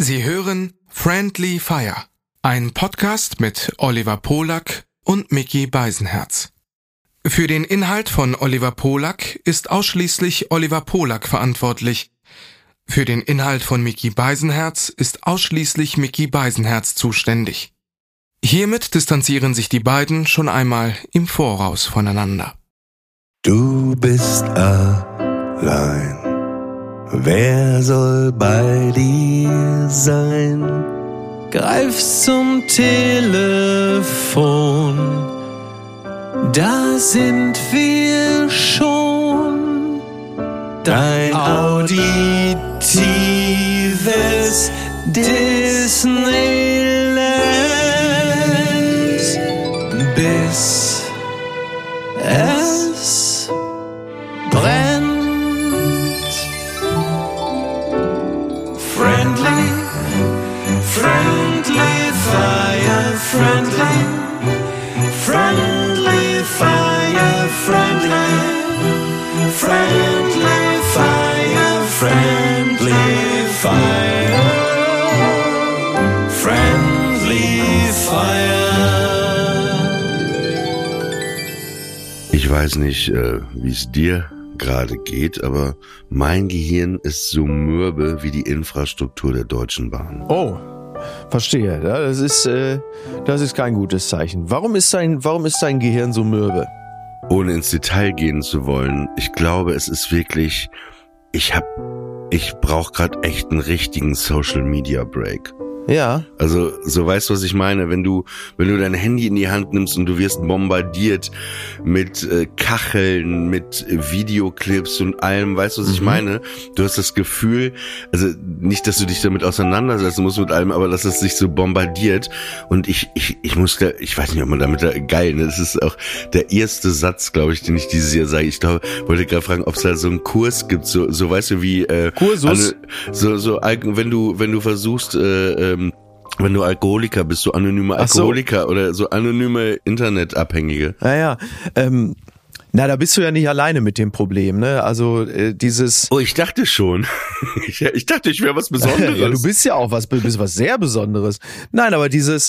Sie hören Friendly Fire, ein Podcast mit Oliver Polak und Micky Beisenherz. Für den Inhalt von Oliver Polak ist ausschließlich Oliver Polak verantwortlich. Für den Inhalt von Micky Beisenherz ist ausschließlich Micky Beisenherz zuständig. Hiermit distanzieren sich die beiden schon einmal im Voraus voneinander. Du bist allein. Wer soll bei dir sein? Greif zum Telefon, da sind wir schon. Dein auditives Disneyland, bis es brennt. Friendly fire, friendly fire, friendly fire, friendly fire. Ich weiß nicht, wie es dir gerade geht, aber mein Gehirn ist so mürbe wie die Infrastruktur der Deutschen Bahn. Oh, verstehe. Ja, das ist kein gutes Zeichen. Warum ist dein Gehirn so mürbe? Ohne ins Detail gehen zu wollen, ich glaube, es ist wirklich, ich brauche gerade echt einen richtigen Social Media Break. Ja. Also, so weißt du, was ich meine? Wenn du dein Handy in die Hand nimmst und du wirst bombardiert mit Kacheln, mit Videoclips und allem, weißt du, was ich meine? Du hast das Gefühl, also nicht, dass du dich damit auseinandersetzen musst mit allem, aber dass es sich so bombardiert. Und ich weiß nicht, ob man damit geil, ne? Das ist auch der erste Satz, glaube ich, den ich dieses Jahr sage. Ich glaube, wollte gerade fragen, ob es da so einen Kurs gibt, so weißt du, wie Kursus? Wenn du versuchst, wenn du Alkoholiker bist, so anonyme Alkoholiker oder so anonyme Internetabhängige. Naja, da bist du ja nicht alleine mit dem Problem, ne? Also dieses... Oh, ich dachte schon. Ich dachte, ich wäre was Besonderes. Ja, du bist ja auch was sehr Besonderes. Nein, aber dieses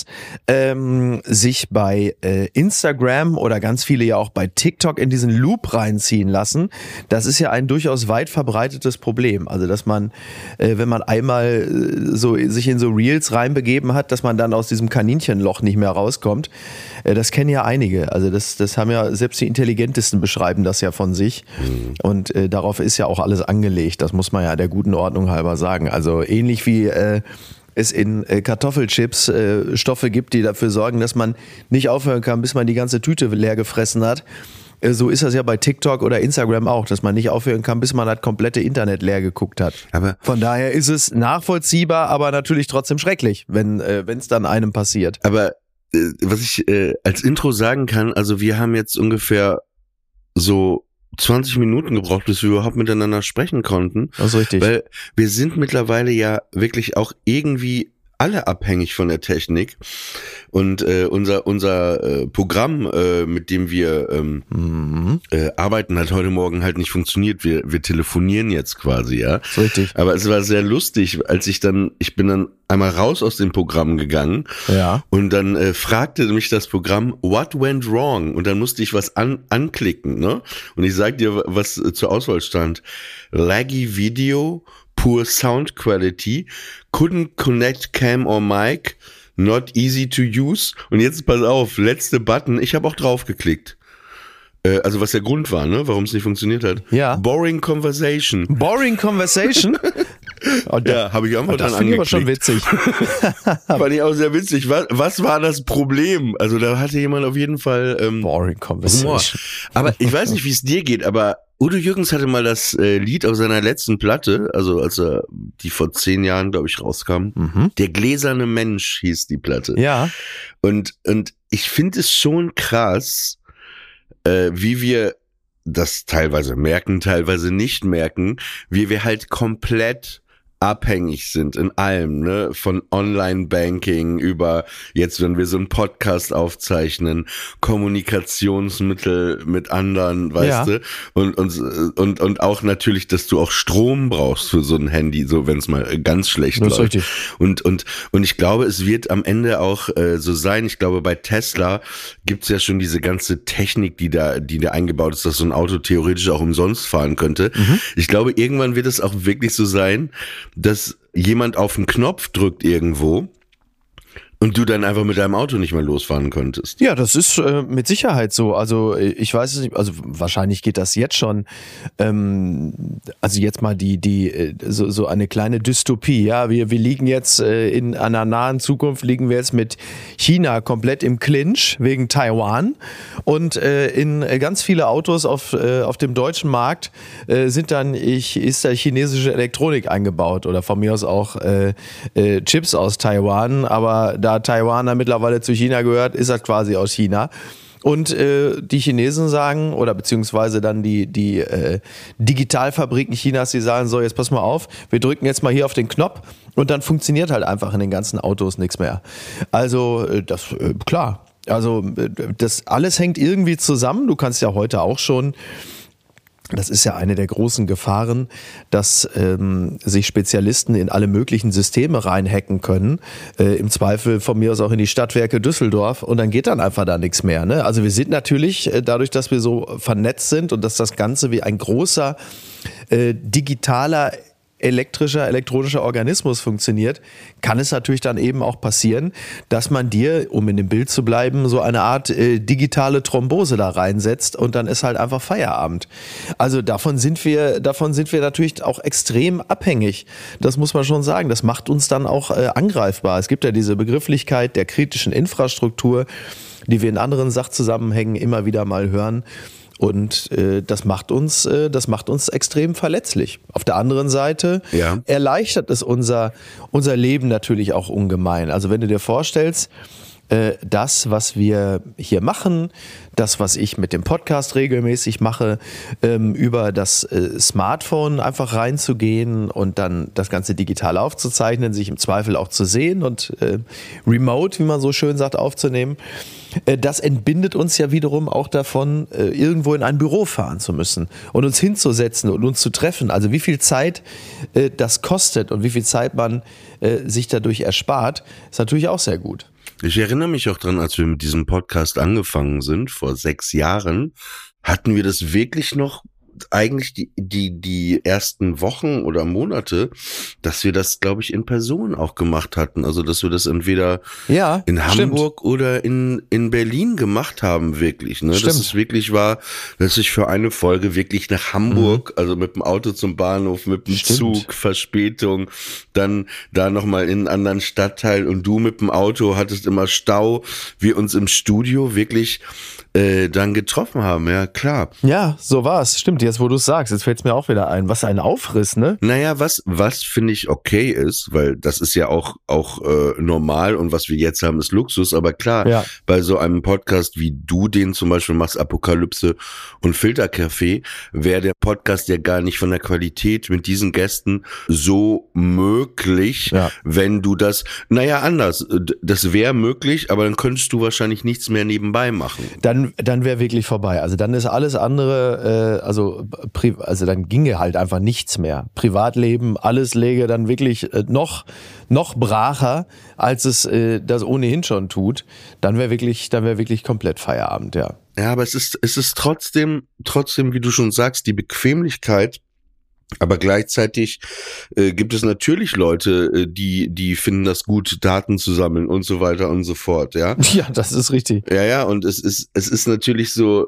sich bei Instagram oder ganz viele ja auch bei TikTok in diesen Loop reinziehen lassen, das ist ja ein durchaus weit verbreitetes Problem. Also, dass man, wenn man einmal sich in so Reels reinbegeben hat, dass man dann aus diesem Kaninchenloch nicht mehr rauskommt. Das kennen ja einige. Also das haben ja selbst die Intelligentesten beschreiben das ja von sich. Und darauf ist ja auch alles angelegt. Das muss man ja der guten Ordnung halber sagen. Also ähnlich wie es in Kartoffelchips Stoffe gibt, die dafür sorgen, dass man nicht aufhören kann, bis man die ganze Tüte leer gefressen hat. So ist das ja bei TikTok oder Instagram auch, dass man nicht aufhören kann, bis man das komplette Internet leer geguckt hat. Aber von daher ist es nachvollziehbar, aber natürlich trotzdem schrecklich, wenn es dann einem passiert. Aber was ich als Intro sagen kann, also wir haben jetzt ungefähr so 20 Minuten gebraucht, bis wir überhaupt miteinander sprechen konnten. Das ist richtig. Weil wir sind mittlerweile ja wirklich auch irgendwie alle abhängig von der Technik. Und unser Programm, mit dem wir arbeiten, hat heute Morgen halt nicht funktioniert. Wir telefonieren jetzt quasi, ja. Das ist richtig. Aber es war sehr lustig, als ich bin dann einmal raus aus dem Programm gegangen. Ja. Und dann fragte mich das Programm, what went wrong? Und dann musste ich was anklicken, ne? Und ich sag dir, was zur Auswahl stand. Laggy Video, poor sound quality, couldn't connect cam or mic, not easy to use. Und jetzt pass auf, letzte Button, ich habe auch drauf geklickt. Also was der Grund war, ne, warum es nicht funktioniert hat. Ja. Boring Conversation. Boring Conversation? Ja, habe ich einfach dann angeklickt. Das finde ich aber schon witzig. Fand ich auch sehr witzig. Was war das Problem? Also da hatte jemand auf jeden Fall Boring Conversation. Humor. Aber ich weiß nicht, wie es dir geht, aber Udo Jürgens hatte mal das Lied auf seiner letzten Platte, also als die vor 10 Jahren, glaube ich, rauskam. Der gläserne Mensch hieß die Platte. Ja. Und ich finde es schon krass, wie wir das teilweise merken, teilweise nicht merken, wie wir halt komplett abhängig sind in allem, ne, von Online-Banking über jetzt, wenn wir so einen Podcast aufzeichnen, Kommunikationsmittel mit anderen, weißt du, und auch natürlich, dass du auch Strom brauchst für so ein Handy, so wenn es mal ganz schlecht läuft. Richtig. Und ich glaube, es wird am Ende auch so sein. Ich glaube, bei Tesla gibt's ja schon diese ganze Technik, die da eingebaut ist, dass so ein Auto theoretisch auch umsonst fahren könnte. Ich glaube, irgendwann wird es auch wirklich so sein, dass jemand auf den Knopf drückt irgendwo und du dann einfach mit deinem Auto nicht mehr losfahren könntest. Ja, das ist mit Sicherheit so. Also ich weiß es nicht, also wahrscheinlich geht das jetzt schon. Also jetzt mal so eine kleine Dystopie. Ja, wir liegen jetzt in einer nahen Zukunft liegen wir jetzt mit China komplett im Clinch wegen Taiwan und in ganz viele Autos auf dem deutschen Markt ist da chinesische Elektronik eingebaut oder von mir aus auch Chips aus Taiwan, aber da Taiwan dann mittlerweile zu China gehört, ist das quasi aus China. Und die Chinesen sagen, oder beziehungsweise dann die Digitalfabriken Chinas, die sagen so, jetzt pass mal auf, wir drücken jetzt mal hier auf den Knopf und dann funktioniert halt einfach in den ganzen Autos nichts mehr. Also das, klar, also das alles hängt irgendwie zusammen. Du kannst ja heute auch schon, das ist ja eine der großen Gefahren, dass sich Spezialisten in alle möglichen Systeme reinhacken können. Im Zweifel von mir aus auch in die Stadtwerke Düsseldorf und dann geht dann einfach da nichts mehr. Ne? Also wir sind natürlich, dadurch, dass wir so vernetzt sind und dass das Ganze wie ein großer digitaler elektronischer Organismus funktioniert, kann es natürlich dann eben auch passieren, dass man dir, um in dem Bild zu bleiben, so eine Art digitale Thrombose da reinsetzt und dann ist halt einfach Feierabend. Also davon sind wir natürlich auch extrem abhängig. Das muss man schon sagen. Das macht uns dann auch angreifbar. Es gibt ja diese Begrifflichkeit der kritischen Infrastruktur, die wir in anderen Sachzusammenhängen immer wieder mal hören. Und das macht uns extrem verletzlich. Auf der anderen Seite erleichtert es unser Leben natürlich auch ungemein. Also wenn du dir vorstellst, das, was wir hier machen, das, was ich mit dem Podcast regelmäßig mache, über das Smartphone einfach reinzugehen und dann das Ganze digital aufzuzeichnen, sich im Zweifel auch zu sehen und remote, wie man so schön sagt, aufzunehmen. Das entbindet uns ja wiederum auch davon, irgendwo in ein Büro fahren zu müssen und uns hinzusetzen und uns zu treffen. Also wie viel Zeit das kostet und wie viel Zeit man sich dadurch erspart, ist natürlich auch sehr gut. Ich erinnere mich auch dran, als wir mit diesem Podcast angefangen sind, vor 6 Jahren, hatten wir das wirklich noch eigentlich die ersten Wochen oder Monate, dass wir das, glaube ich, in Person auch gemacht hatten. Also, dass wir das entweder in Hamburg oder in Berlin gemacht haben, wirklich. Ne? Dass es wirklich war, dass ich für eine Folge wirklich nach Hamburg, also mit dem Auto zum Bahnhof, mit dem Zug, Verspätung, dann da nochmal in einen anderen Stadtteil und du mit dem Auto hattest immer Stau, wir uns im Studio wirklich dann getroffen haben, ja, klar. Ja, so war's. Stimmt, jetzt wo du es sagst, jetzt fällt's mir auch wieder ein. Was ein Aufriss, ne? Naja, was finde ich okay ist, weil das ist ja auch normal und was wir jetzt haben, ist Luxus, aber klar, bei so einem Podcast wie du den zum Beispiel machst, Apokalypse und Filtercafé, wäre der Podcast ja gar nicht von der Qualität mit diesen Gästen so möglich, wenn du das, anders, das wäre möglich, aber dann könntest du wahrscheinlich nichts mehr nebenbei machen. Dann wäre wirklich vorbei. Also dann ist alles andere, also dann ginge halt einfach nichts mehr. Privatleben, alles läge dann wirklich noch bracher, als es das ohnehin schon tut. Dann wäre wirklich komplett Feierabend, ja. Ja, aber es ist trotzdem, wie du schon sagst, die Bequemlichkeit. Aber gleichzeitig gibt es natürlich Leute, die finden das gut, Daten zu sammeln und so weiter und so fort, ja. Ja, das ist richtig. Ja, und es ist natürlich so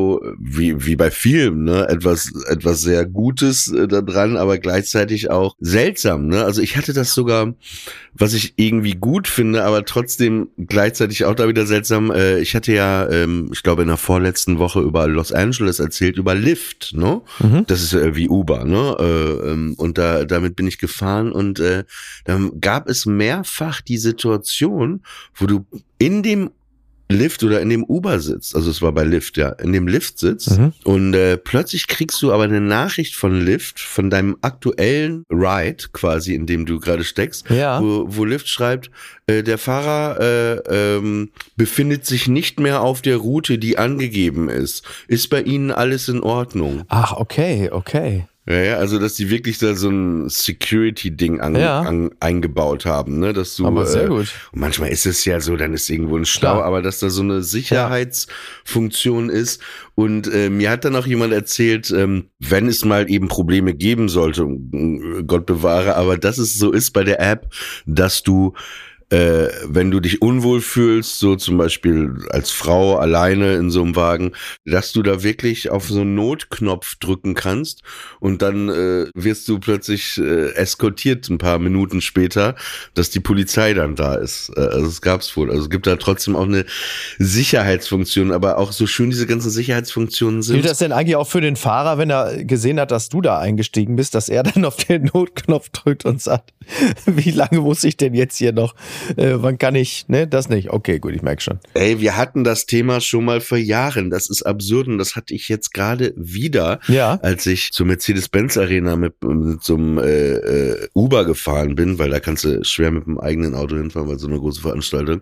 wie bei Filmen, ne, etwas sehr Gutes da dran, aber gleichzeitig auch seltsam, ne. Also ich hatte das sogar, was ich irgendwie gut finde, aber trotzdem gleichzeitig auch da wieder seltsam. Ich hatte ja, ich glaube in der vorletzten Woche über Los Angeles erzählt, über Lyft, ne. Das ist wie Uber, ne. Und damit bin ich gefahren und dann gab es mehrfach die Situation, wo du in dem Lift oder in dem Uber sitzt, also es war bei Lyft, ja, in dem Lift sitzt und plötzlich kriegst du aber eine Nachricht von Lyft, von deinem aktuellen Ride quasi, in dem du gerade steckst, wo Lyft schreibt, der Fahrer befindet sich nicht mehr auf der Route, die angegeben ist. Ist bei Ihnen alles in Ordnung? Ach, okay. Ja, also dass die wirklich da so ein Security-Ding eingebaut haben, ne, dass du. Aber sehr gut. Und manchmal ist es ja so, dann ist irgendwo ein Stau, aber dass da so eine Sicherheitsfunktion ist. Und mir hat dann auch jemand erzählt, wenn es mal eben Probleme geben sollte, Gott bewahre, aber dass es so ist bei der App, dass du wenn du dich unwohl fühlst, so zum Beispiel als Frau alleine in so einem Wagen, dass du da wirklich auf so einen Notknopf drücken kannst und dann wirst du plötzlich eskortiert ein paar Minuten später, dass die Polizei dann da ist. Also es gab's wohl. Also es gibt da trotzdem auch eine Sicherheitsfunktion, aber auch so schön diese ganzen Sicherheitsfunktionen sind. Gilt das denn eigentlich auch für den Fahrer, wenn er gesehen hat, dass du da eingestiegen bist, dass er dann auf den Notknopf drückt und sagt, wie lange muss ich denn jetzt hier noch wann kann ich, ne, das nicht. Okay, gut, ich merke schon. Ey, wir hatten das Thema schon mal vor Jahren. Das ist absurd und das hatte ich jetzt gerade wieder, als ich zur Mercedes-Benz Arena mit so einem Uber gefahren bin, weil da kannst du schwer mit dem eigenen Auto hinfahren, weil so eine große Veranstaltung.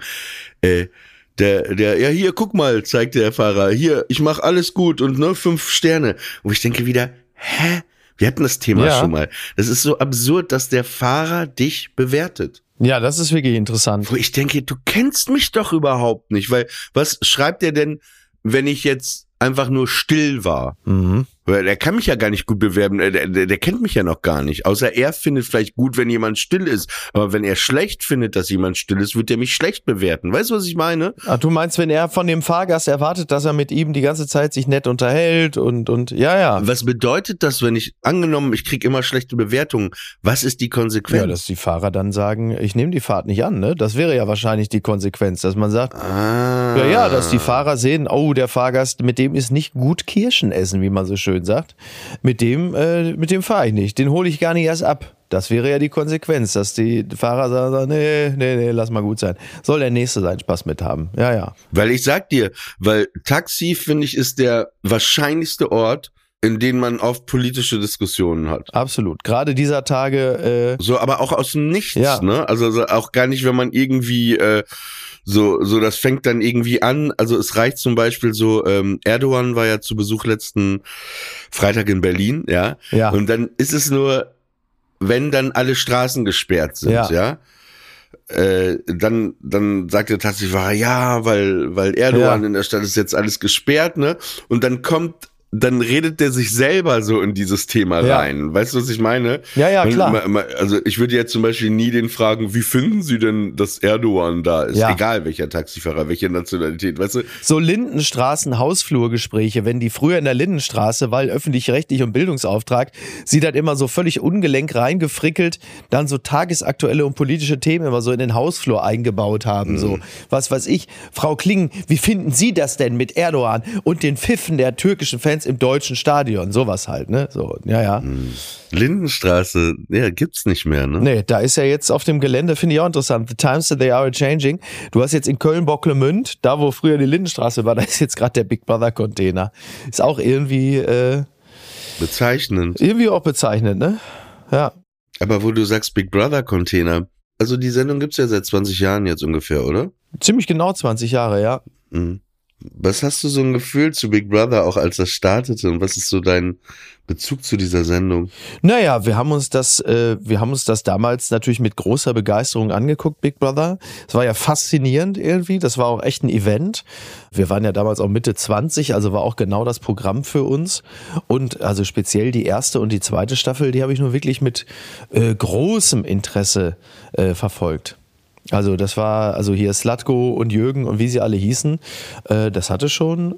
Ja, hier, guck mal, zeigt der Fahrer. Hier, ich mach alles gut und 5 Sterne. Und ich denke wieder, hä? Wir hatten das Thema schon mal. Das ist so absurd, dass der Fahrer dich bewertet. Ja, das ist wirklich interessant. Wo ich denke, du kennst mich doch überhaupt nicht, weil was schreibt er denn, wenn ich jetzt einfach nur still war? Weil der kann mich ja gar nicht gut bewerben, der kennt mich ja noch gar nicht, außer er findet vielleicht gut, wenn jemand still ist, aber wenn er schlecht findet, dass jemand still ist, wird er mich schlecht bewerten. Weißt du, was ich meine? Ach, du meinst, wenn er von dem Fahrgast erwartet, dass er mit ihm die ganze Zeit sich nett unterhält und ja. Was bedeutet das, wenn ich krieg immer schlechte Bewertungen, was ist die Konsequenz? Ja, dass die Fahrer dann sagen, ich nehme die Fahrt nicht an, ne? Das wäre ja wahrscheinlich die Konsequenz, dass man sagt, dass die Fahrer sehen, oh, der Fahrgast, mit dem ist nicht gut Kirschen essen, wie man so schön sagt. Mit dem fahre ich nicht. Den hole ich gar nicht erst ab. Das wäre ja die Konsequenz, dass die Fahrer sagen, nee, lass mal gut sein. Soll der Nächste seinen Spaß mit haben. Ja. Weil ich sag dir, weil Taxi, finde ich, ist der wahrscheinlichste Ort, in denen man oft politische Diskussionen hat. Absolut. Gerade dieser Tage. So, aber auch aus dem Nichts, ne? Also auch gar nicht, wenn man irgendwie so das fängt dann irgendwie an. Also es reicht zum Beispiel so, Erdogan war ja zu Besuch letzten Freitag in Berlin, ja. Und dann ist es nur, wenn dann alle Straßen gesperrt sind, dann sagt der Taxifahrer, weil Erdogan in der Stadt ist jetzt alles gesperrt, ne? Und dann redet der sich selber so in dieses Thema rein. Weißt du, was ich meine? Ja, klar. Also ich würde jetzt zum Beispiel nie den fragen, wie finden Sie denn, dass Erdogan da ist? Ja. Egal welcher Taxifahrer, welche Nationalität, weißt du? So Lindenstraßen-Hausflurgespräche, wenn die früher in der Lindenstraße, weil öffentlich-rechtlich und Bildungsauftrag, sie dann immer so völlig ungelenk reingefrickelt, dann so tagesaktuelle und politische Themen immer so in den Hausflur eingebaut haben. So, was weiß ich, Frau Kling, wie finden Sie das denn mit Erdogan und den Pfiffen der türkischen Fans im deutschen Stadion, sowas halt, ne? So, ja. Lindenstraße, gibt's nicht mehr, ne? Nee, da ist ja jetzt auf dem Gelände, finde ich auch interessant, the times that they are changing. Du hast jetzt in Köln-Bocklemünd, da wo früher die Lindenstraße war, da ist jetzt gerade der Big Brother Container. Ist auch irgendwie bezeichnend. Irgendwie auch bezeichnend, ne? Ja. Aber wo du sagst Big Brother Container, also die Sendung gibt's ja seit 20 Jahren jetzt ungefähr, oder? Ziemlich genau 20 Jahre, ja. Was hast du so ein Gefühl zu Big Brother, auch als das startete? Und was ist so dein Bezug zu dieser Sendung? Naja, wir haben uns das damals natürlich mit großer Begeisterung angeguckt, Big Brother. Es war ja faszinierend irgendwie. Das war auch echt ein Event. Wir waren ja damals auch Mitte 20, also war auch genau das Programm für uns. Und also speziell die erste und die zweite Staffel, die habe ich nur wirklich mit großem Interesse verfolgt. Also das war, also hier Slatko und Jürgen und wie sie alle hießen, das hatte schon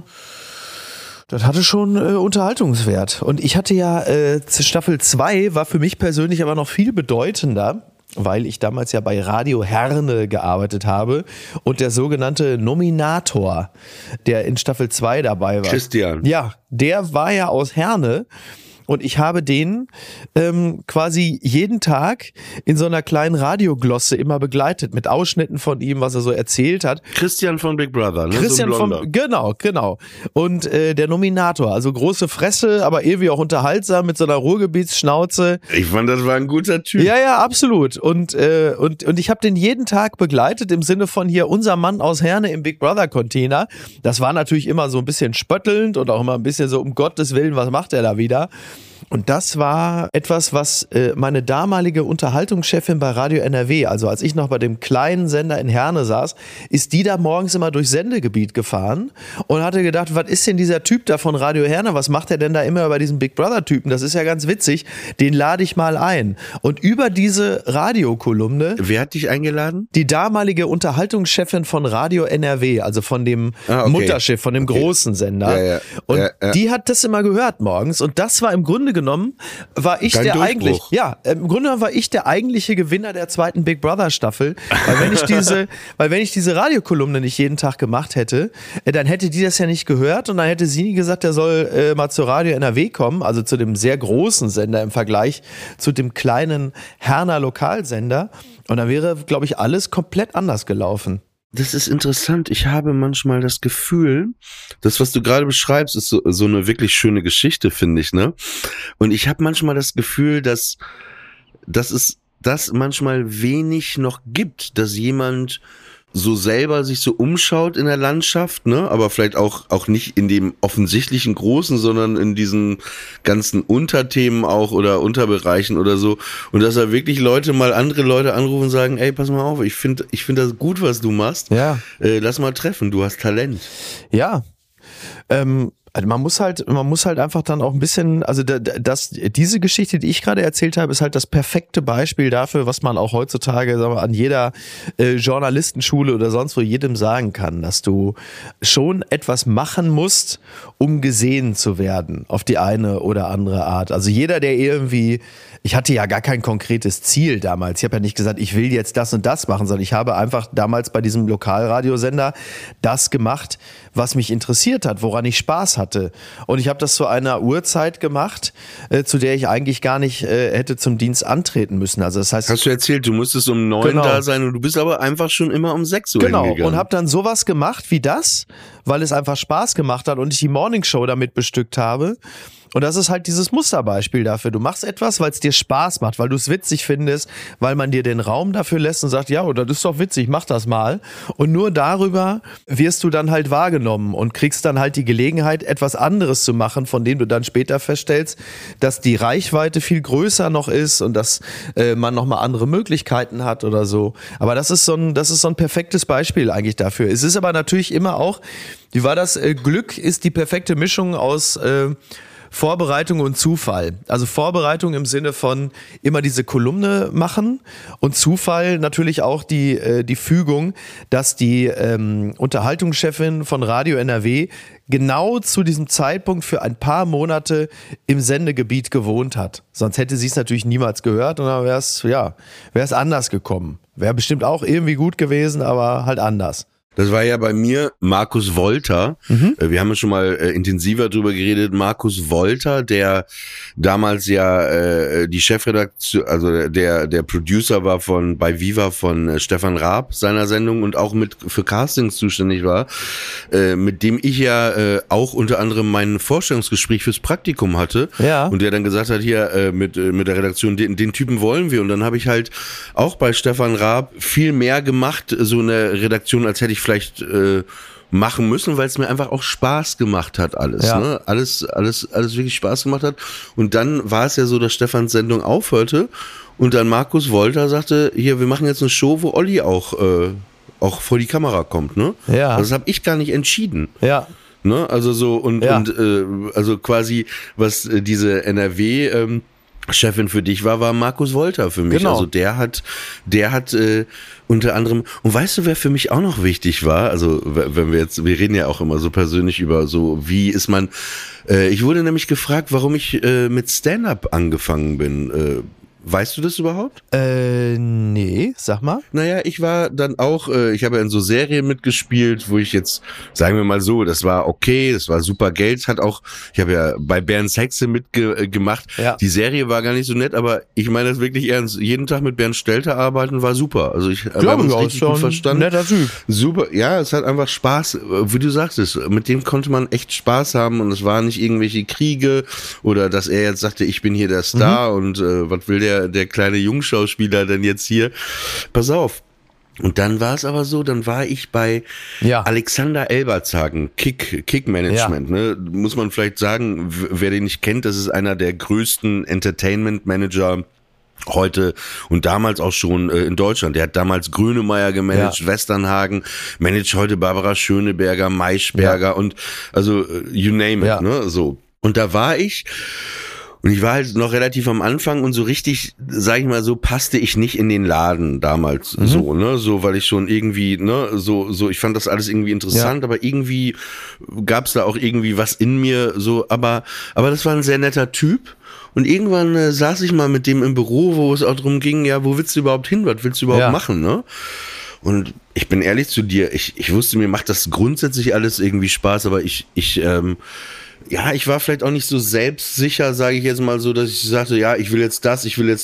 Unterhaltungswert. Und ich hatte ja, Staffel 2 war für mich persönlich aber noch viel bedeutender, weil ich damals ja bei Radio Herne gearbeitet habe und der sogenannte Nominator, der in Staffel 2 dabei war. Christian. Ja, der war ja aus Herne. und ich habe den quasi jeden Tag in so einer kleinen Radioglosse immer begleitet, mit Ausschnitten von ihm, was er so erzählt hat. Christian von Big Brother, ne? Christian so von, genau. Und der Nominator, also große Fresse, aber irgendwie auch unterhaltsam mit so einer Ruhrgebietsschnauze. Ich fand, das war ein guter Typ. Ja, absolut. Und ich habe den jeden Tag begleitet im Sinne von hier unser Mann aus Herne im Big Brother Container. Das war natürlich immer so ein bisschen spöttelnd und auch immer ein bisschen so, um Gottes Willen, was macht er da wieder? Und das war etwas, was meine damalige Unterhaltungschefin bei Radio NRW, also als ich noch bei dem kleinen Sender in Herne saß, ist die da morgens immer durchs Sendegebiet gefahren und hatte gedacht, was ist denn dieser Typ da von Radio Herne, was macht er denn da immer bei diesem Big Brother Typen, das ist ja ganz witzig, den lade ich mal ein. Und über diese Radiokolumne... Wer hat dich eingeladen? Die damalige Unterhaltungschefin von Radio NRW, also von dem Mutterschiff, von dem großen Sender. Ja. Und die hat das immer gehört morgens und das war im Grunde genommen, war ich der eigentliche Gewinner der zweiten Big Brother Staffel, weil wenn ich diese Radiokolumne nicht jeden Tag gemacht hätte, dann hätte die das ja nicht gehört und dann hätte sie nie gesagt, er soll mal zu Radio NRW kommen, also zu dem sehr großen Sender im Vergleich zu dem kleinen Herner Lokalsender und dann wäre, glaube ich, alles komplett anders gelaufen. Das ist interessant. Ich habe manchmal das Gefühl, das, was du gerade beschreibst, ist so eine wirklich schöne Geschichte, finde ich, ne? Und ich habe manchmal das Gefühl, dass es das manchmal wenig noch gibt, dass jemand so selber sich so umschaut in der Landschaft, ne, aber vielleicht auch nicht in dem offensichtlichen Großen, sondern in diesen ganzen Unterthemen auch oder Unterbereichen oder so und dass er wirklich andere Leute anrufen und sagen, ey, pass mal auf, ich finde das gut, was du machst, lass mal treffen, du hast Talent. Ja, also man muss halt einfach dann auch ein bisschen, also diese Geschichte, die ich gerade erzählt habe, ist halt das perfekte Beispiel dafür, was man auch heutzutage, sagen wir, an jeder Journalistenschule oder sonst wo jedem sagen kann, dass du schon etwas machen musst, um gesehen zu werden, auf die eine oder andere Art. Also jeder, der irgendwie, ich hatte ja gar kein konkretes Ziel damals. Ich habe ja nicht gesagt, ich will jetzt das und das machen, sondern ich habe einfach damals bei diesem Lokalradiosender das gemacht, was mich interessiert hat, woran ich Spaß hatte. Und ich habe das zu einer Uhrzeit gemacht, zu der ich eigentlich gar nicht hätte zum Dienst antreten müssen. Also das heißt, hast du erzählt, du musstest um 9 da sein und du bist aber einfach schon immer um 6 Uhr hingegangen. Und habe dann sowas gemacht wie das, weil es einfach Spaß gemacht hat und ich die Morningshow damit bestückt habe. Und das ist halt dieses Musterbeispiel dafür. Du machst etwas, weil es dir Spaß macht, weil du es witzig findest, weil man dir den Raum dafür lässt und sagt, ja, das ist doch witzig, mach das mal. Und nur darüber wirst du dann halt wahrgenommen und kriegst dann halt die Gelegenheit, etwas anderes zu machen, von dem du dann später feststellst, dass die Reichweite viel größer noch ist und dass man nochmal andere Möglichkeiten hat oder so. Aber das ist so ein perfektes Beispiel eigentlich dafür. Es ist aber natürlich immer auch, wie war das? Glück ist die perfekte Mischung aus Vorbereitung und Zufall. Also Vorbereitung im Sinne von immer diese Kolumne machen und Zufall natürlich auch die Fügung, dass die Unterhaltungschefin von Radio NRW genau zu diesem Zeitpunkt für ein paar Monate im Sendegebiet gewohnt hat. Sonst hätte sie es natürlich niemals gehört und dann wäre es anders gekommen. Wäre bestimmt auch irgendwie gut gewesen, aber halt anders. Das war ja bei mir Markus Wolter. Wir haben ja schon mal intensiver drüber geredet. Markus Wolter, der damals ja die Chefredaktion, also der Producer war bei Viva von Stefan Raab seiner Sendung und auch für Castings zuständig war, mit dem ich ja auch unter anderem mein Vorstellungsgespräch fürs Praktikum hatte. Ja. Und der dann gesagt hat, hier mit der Redaktion, den Typen wollen wir. Und dann habe ich halt auch bei Stefan Raab viel mehr gemacht, so eine Redaktion, als hätte ich vielleicht machen müssen, weil es mir einfach auch Spaß gemacht hat alles, ja. Ne? Alles wirklich Spaß gemacht hat. Und dann war es ja so, dass Stefans Sendung aufhörte und dann Markus Wolter sagte, hier, wir machen jetzt eine Show, wo Olli auch vor die Kamera kommt, ne? Ja. Also das habe ich gar nicht entschieden. Ja. Ne? Also so also quasi, was diese NRW Chefin für dich war Markus Wolter für mich. Genau. Also der hat unter anderem, und weißt du, wer für mich auch noch wichtig war? Also wenn wir reden ja auch immer so persönlich über so, wie ist man, ich wurde nämlich gefragt, warum ich mit Stand-Up angefangen bin. Weißt du das überhaupt? Nee, sag mal. Naja, ich war dann auch, ich habe ja in so Serien mitgespielt, wo ich jetzt, sagen wir mal so, das war okay, das war super Geld, ich habe ja bei Bernds Hexe mitgemacht. Ja. Die Serie war gar nicht so nett, aber ich meine das wirklich ernst. Jeden Tag mit Bernd Stelter arbeiten war super. Also wir haben uns richtig gut verstanden. Netter Typ. Super, ja, es hat einfach Spaß, wie du sagtest, mit dem konnte man echt Spaß haben und es waren nicht irgendwelche Kriege oder dass er jetzt sagte, ich bin hier der Star und was will der kleine Jungschauspieler denn jetzt hier? Pass auf. Und dann war es aber so, dann war ich bei Alexander Elbertshagen, Kick Management, ne? Muss man vielleicht sagen, wer den nicht kennt, das ist einer der größten Entertainment Manager heute und damals auch schon in Deutschland. Der hat damals Grönemeyer gemanagt, Westernhagen, managt heute Barbara Schöneberger, Maischberger und also you name it, ne? So. Und da war ich. Und ich war halt noch relativ am Anfang und so richtig, sag ich mal so, passte ich nicht in den Laden damals so, ne, so, weil ich schon irgendwie, ne, so, ich fand das alles irgendwie interessant, aber irgendwie gab's da auch irgendwie was in mir, so, aber das war ein sehr netter Typ. Und irgendwann saß ich mal mit dem im Büro, wo es auch drum ging, ja, wo willst du überhaupt hin, was willst du überhaupt machen, ne? Und ich bin ehrlich zu dir, ich wusste, mir macht das grundsätzlich alles irgendwie Spaß, aber ich war vielleicht auch nicht so selbstsicher, sage ich jetzt mal so, dass ich sagte, ja, ich will jetzt das,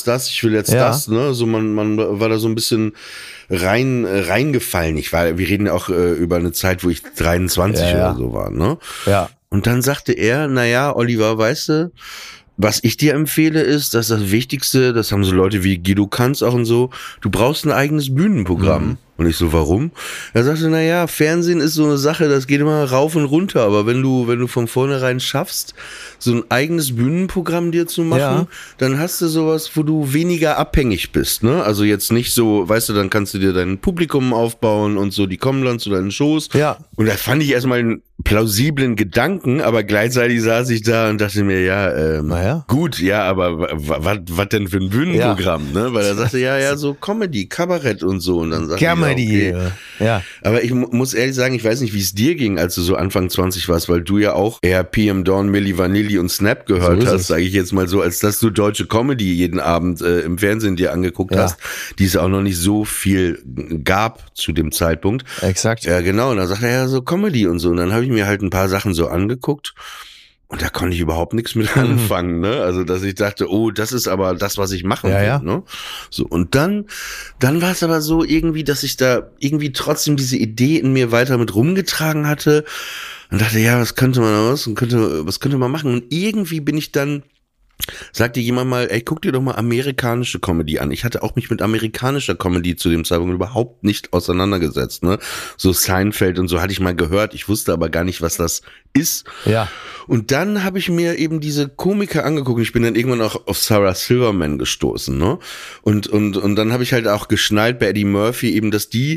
ne? So man war da so ein bisschen reingefallen. Wir reden auch über eine Zeit, wo ich 23 oder so war, ne? Ja. Und dann sagte er, naja, Oliver, weißt du, was ich dir empfehle ist, dass das Wichtigste, das haben so Leute wie Guido Kanz auch und so, du brauchst ein eigenes Bühnenprogramm. Und ich so, warum? Er sagte, naja, Fernsehen ist so eine Sache, das geht immer rauf und runter, aber wenn du von vornherein schaffst, so ein eigenes Bühnenprogramm dir zu machen, dann hast du sowas, wo du weniger abhängig bist, ne? Also jetzt nicht so, weißt du, dann kannst du dir dein Publikum aufbauen und so, die kommen dann zu deinen Shows. Ja. Und da fand ich erstmal einen plausiblen Gedanken, aber gleichzeitig saß ich da und dachte mir, gut, ja, aber was denn für ein Bühnenprogramm, ne? Weil er sagte, ja, so Comedy, Kabarett und so, und dann sagte ich, okay. Ja. Aber ich muss ehrlich sagen, ich weiß nicht, wie es dir ging, als du so Anfang 20 warst, weil du ja auch eher PM Dawn, Milli Vanilli und Snap gehört hast, sage ich jetzt mal so, als dass du deutsche Comedy jeden Abend im Fernsehen dir angeguckt hast, die es auch noch nicht so viel gab zu dem Zeitpunkt. Exakt. Ja, genau. Und dann sagt er ja so Comedy und so. Und dann habe ich mir halt ein paar Sachen so angeguckt. Und da konnte ich überhaupt nichts mit anfangen, ne? Also, dass ich dachte, oh, das ist aber das, was ich machen will, ne? So, und dann war es aber so irgendwie, dass ich da irgendwie trotzdem diese Idee in mir weiter mit rumgetragen hatte und dachte, ja, was könnte man machen? Und irgendwie bin ich dann, sagte jemand mal, ey, guck dir doch mal amerikanische Comedy an. Ich hatte auch mich mit amerikanischer Comedy zu dem Zeitpunkt überhaupt nicht auseinandergesetzt, ne? So Seinfeld und so hatte ich mal gehört, ich wusste aber gar nicht, was das ist. Ja. Und dann habe ich mir eben diese Komiker angeguckt. Ich bin dann irgendwann auch auf Sarah Silverman gestoßen, ne? Und dann habe ich halt auch geschnallt bei Eddie Murphy eben, dass die,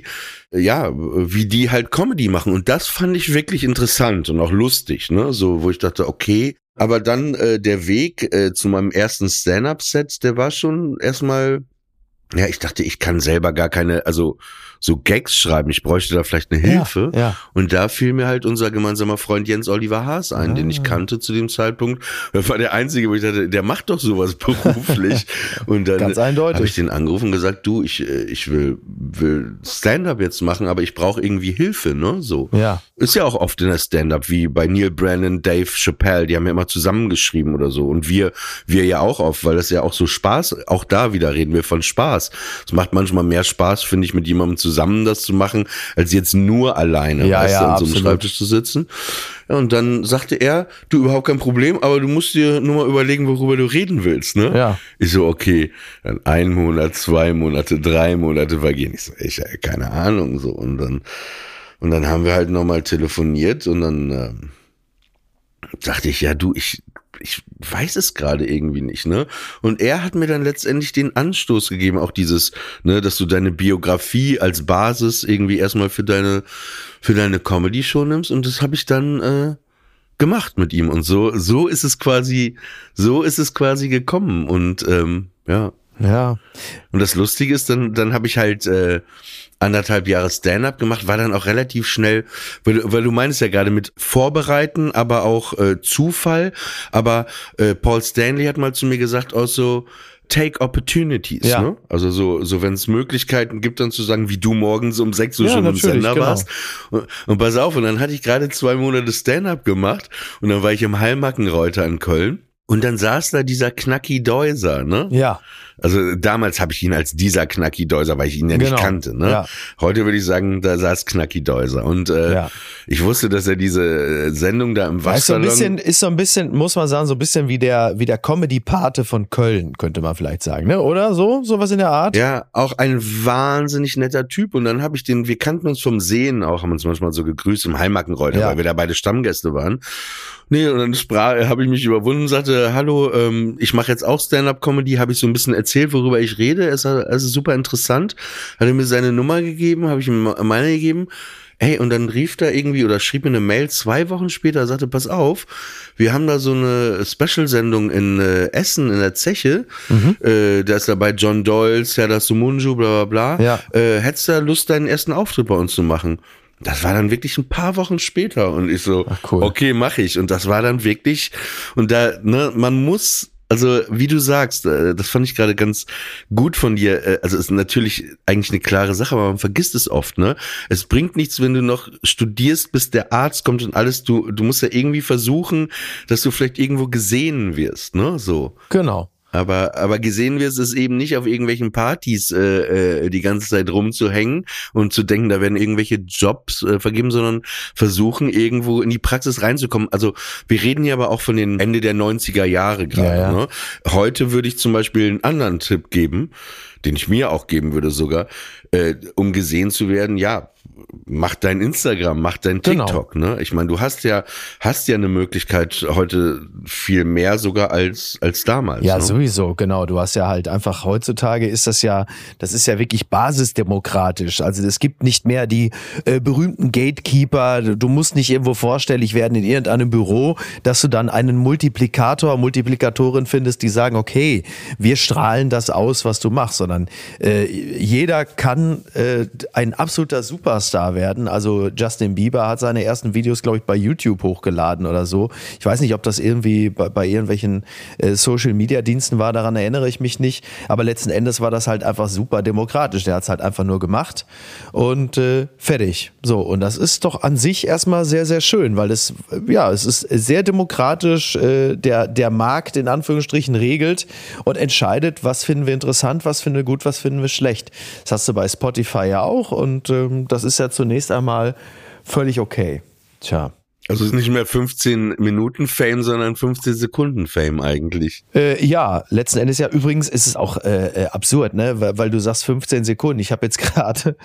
wie die halt Comedy machen. Und das fand ich wirklich interessant und auch lustig, ne? So, wo ich dachte, okay. Aber dann der Weg zu meinem ersten Stand-Up-Set, der war schon erstmal, ja, ich dachte, ich kann selber gar keine, also so Gags schreiben, ich bräuchte da vielleicht eine Hilfe. Ja. Und da fiel mir halt unser gemeinsamer Freund Jens Oliver Haas ein, den ich kannte zu dem Zeitpunkt. Das war der Einzige, wo ich dachte, der macht doch sowas beruflich. Und dann habe ich den angerufen und gesagt, du, ich will Stand-Up jetzt machen, aber ich brauche irgendwie Hilfe, ne? So. Ja. Ist ja auch oft in der Stand-Up, wie bei Neil Brennan, Dave Chappelle, die haben ja immer zusammengeschrieben oder so. Und wir ja auch oft, weil das ja auch so Spaß, auch da wieder reden wir von Spaß. Es macht manchmal mehr Spaß, finde ich, mit jemandem zusammen das zu machen, als jetzt nur alleine an so einem Schreibtisch zu sitzen. Ja, und dann sagte er, du, überhaupt kein Problem, aber du musst dir nur mal überlegen, worüber du reden willst, ne? Ja. Ich so, okay, dann 1 Monat, 2 Monate, 3 Monate vergehen. Ich so, keine Ahnung, so. Und dann haben wir halt nochmal telefoniert und dann dachte ich, ja, du, ich weiß es gerade irgendwie nicht, ne? Und er hat mir dann letztendlich den Anstoß gegeben, auch dieses, ne, dass du deine Biografie als Basis irgendwie erstmal für deine Comedy-Show nimmst, und das habe ich dann gemacht mit ihm, und so ist es quasi gekommen, und ja. Und das Lustige ist, dann habe ich halt 1,5 Jahre Stand-Up gemacht, war dann auch relativ schnell, weil du meinst ja gerade mit Vorbereiten, aber auch Zufall, aber Paul Stanley hat mal zu mir gesagt, auch so, take opportunities, Ja. ne? Also so wenn es Möglichkeiten gibt, dann zu sagen, wie du morgens um 6 Uhr Ja, schon im natürlich, Sender genau. warst. Und pass auf, und dann hatte ich gerade 2 Monate Stand-up gemacht und dann war ich im Hallmackenreuter in Köln. Und dann saß da dieser Knacki Deuser, ne? Ja. Also damals habe ich ihn als dieser Knacki Deuser, weil ich ihn ja nicht Genau. kannte, ne? Ja. Heute würde ich sagen, da saß Knacki Deuser. Und Ja. ich wusste, dass er diese Sendung da im Waschsalon... Ist so ein bisschen, muss man sagen, so ein bisschen wie der Comedy-Pate von Köln, könnte man vielleicht sagen, ne? Oder so? Sowas in der Art? Ja, auch ein wahnsinnig netter Typ. Und dann habe ich wir kannten uns vom Sehen auch, haben uns manchmal so gegrüßt im Hallmackenreuter, Ja. weil wir da beide Stammgäste waren. Nee, und dann habe ich mich überwunden, sagte, hallo, ich mache jetzt auch Stand-Up-Comedy, habe ich so ein bisschen erzählt, worüber ich rede. Es ist super interessant. Hat er mir seine Nummer gegeben, habe ich ihm meine gegeben. Ey, und dann rief da irgendwie oder schrieb mir eine Mail 2 Wochen später, sagte, pass auf, wir haben da so eine Special-Sendung in Essen in der Zeche, da ist dabei John Doyle, Serdar Somuncu, bla bla bla. Ja. Hättest du da Lust, deinen ersten Auftritt bei uns zu machen? Das war dann wirklich ein paar Wochen später und ich so, cool. Okay, mache ich. Und das war dann wirklich, und da, ne, man muss, also wie du sagst, das fand ich gerade ganz gut von dir, also ist natürlich eigentlich eine klare Sache, aber man vergisst es oft, ne? Es bringt nichts, wenn du noch studierst, bis der Arzt kommt und alles, du musst ja irgendwie versuchen, dass du vielleicht irgendwo gesehen wirst, ne? So. Genau. Aber gesehen wirst es eben nicht auf irgendwelchen Partys die ganze Zeit rumzuhängen und zu denken, da werden irgendwelche Jobs vergeben, sondern versuchen irgendwo in die Praxis reinzukommen. Also wir reden hier aber auch von den Ende der 90er Jahre gerade. Ja, ja. Ne? Heute würde ich zum Beispiel einen anderen Tipp geben, den ich mir auch geben würde sogar, um gesehen zu werden, ja, mach dein Instagram, mach dein TikTok, ne? Ich meine, du hast ja eine Möglichkeit heute viel mehr sogar als damals. Ja, ne? sowieso, genau. Du hast ja halt einfach, heutzutage ist das ist ja wirklich basisdemokratisch. Also es gibt nicht mehr die berühmten Gatekeeper. Du musst nicht irgendwo vorstellig werden in irgendeinem Büro, dass du dann einen Multiplikatorin findest, die sagen, okay, wir strahlen das aus, was du machst, sondern jeder kann ein absoluter Superstar werden. Also Justin Bieber hat seine ersten Videos, glaube ich, bei YouTube hochgeladen oder so. Ich weiß nicht, ob das irgendwie bei irgendwelchen Social-Media-Diensten war, daran erinnere ich mich nicht. Aber letzten Endes war das halt einfach super demokratisch. Der hat es halt einfach nur gemacht und fertig. So, und das ist doch an sich erstmal sehr, sehr schön, weil es ist sehr demokratisch. Der Markt in Anführungsstrichen regelt und entscheidet, was finden wir interessant, was finden wir gut, was finden wir schlecht. Das hast du bei Spotify ja auch und das ist ja zunächst einmal völlig okay. Tja. Also es ist nicht mehr 15 Minuten Fame, sondern 15 Sekunden Fame eigentlich. Ja, letzten Endes ja. Übrigens ist es auch absurd, ne, weil du sagst 15 Sekunden. Ich habe jetzt gerade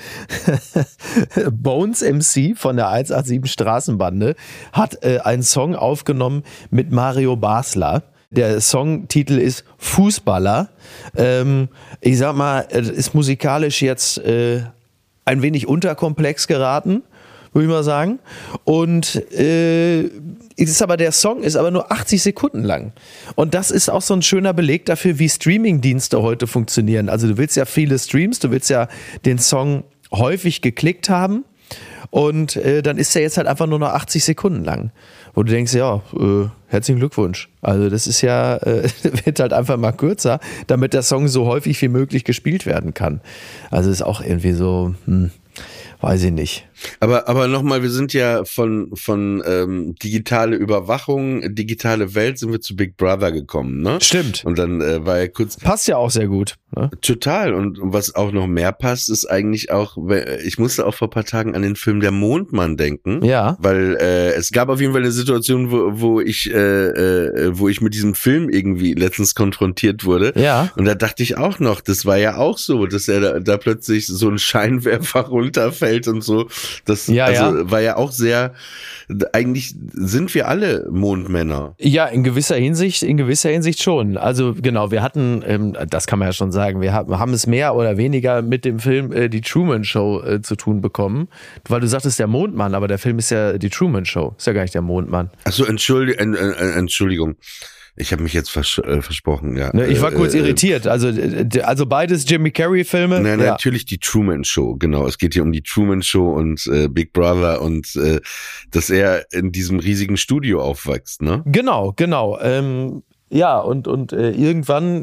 Bones MC von der 187 Straßenbande hat einen Song aufgenommen mit Mario Basler. Der Songtitel ist Fußballer. Ich sag mal, ist musikalisch jetzt ein wenig unterkomplex geraten, würde ich mal sagen. Und der Song ist aber nur 80 Sekunden lang. Und das ist auch so ein schöner Beleg dafür, wie Streaming-Dienste heute funktionieren. Also du willst ja viele Streams, du willst ja den Song häufig geklickt haben. Und dann ist er jetzt halt einfach nur noch 80 Sekunden lang. Wo du denkst, ja, herzlichen Glückwunsch. Also das ist ja, wird halt einfach mal kürzer, damit der Song so häufig wie möglich gespielt werden kann. Also ist auch irgendwie so, weiß ich nicht. Aber nochmal, wir sind ja von digitale Überwachung, digitale Welt, sind wir zu Big Brother gekommen, ne? Stimmt. Und dann war ja kurz... Passt ja auch sehr gut. Ne? Total. Und was auch noch mehr passt, ist eigentlich auch, ich musste auch vor ein paar Tagen an den Film Der Mondmann denken. Ja. Weil es gab auf jeden Fall eine Situation, wo ich mit diesem Film irgendwie letztens konfrontiert wurde. Ja. Und da dachte ich auch noch, das war ja auch so, dass er da plötzlich so ein Scheinwerfer runterfällt und so. Das war ja auch sehr, eigentlich sind wir alle Mondmänner. Ja, in gewisser Hinsicht schon. Also genau, wir hatten, das kann man ja schon sagen, wir haben es mehr oder weniger mit dem Film Die Truman Show zu tun bekommen. Weil du sagtest der Mondmann, aber der Film ist ja die Truman Show, ist ja gar nicht der Mondmann. Achso, Entschuldigung. Ich habe mich jetzt versprochen, ja. Ne, ich war kurz irritiert. Also beides Jimmy Carrey-Filme. Nein, natürlich die Truman Show, genau. Es geht hier um die Truman Show und Big Brother und dass er in diesem riesigen Studio aufwächst, ne? Genau. Ja, und irgendwann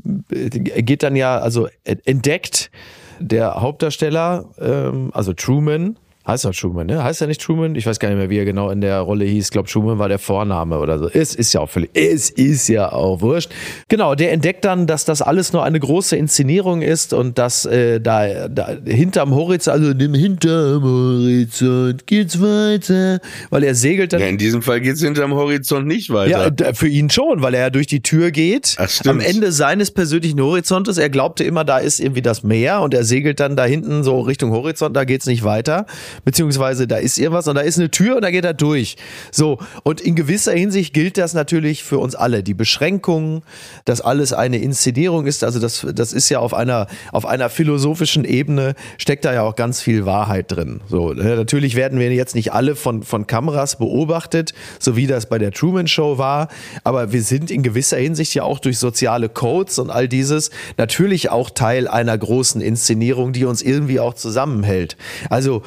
geht dann ja, also entdeckt der Hauptdarsteller, also Truman, heißt er Truman, ne? Heißt er nicht Truman? Ich weiß gar nicht mehr, wie er genau in der Rolle hieß. Ich glaube, Truman war der Vorname oder so. Es ist ja auch wurscht. Genau, der entdeckt dann, dass das alles nur eine große Inszenierung ist und dass da hinterm Horizont, also hinterm Horizont geht's weiter, weil er segelt dann. Ja, in diesem Fall geht's hinterm Horizont nicht weiter. Ja, für ihn schon, weil er ja durch die Tür geht. Ach, stimmt. Am Ende seines persönlichen Horizontes. Er glaubte immer, da ist irgendwie das Meer und er segelt dann da hinten so Richtung Horizont, da geht's nicht weiter. Beziehungsweise da ist irgendwas und da ist eine Tür und da geht er durch. So, und in gewisser Hinsicht gilt das natürlich für uns alle. Die Beschränkungen, dass alles eine Inszenierung ist, also das ist ja auf einer philosophischen Ebene, steckt da ja auch ganz viel Wahrheit drin. So, natürlich werden wir jetzt nicht alle von Kameras beobachtet, so wie das bei der Truman Show war, aber wir sind in gewisser Hinsicht ja auch durch soziale Codes und all dieses natürlich auch Teil einer großen Inszenierung, die uns irgendwie auch zusammenhält. Also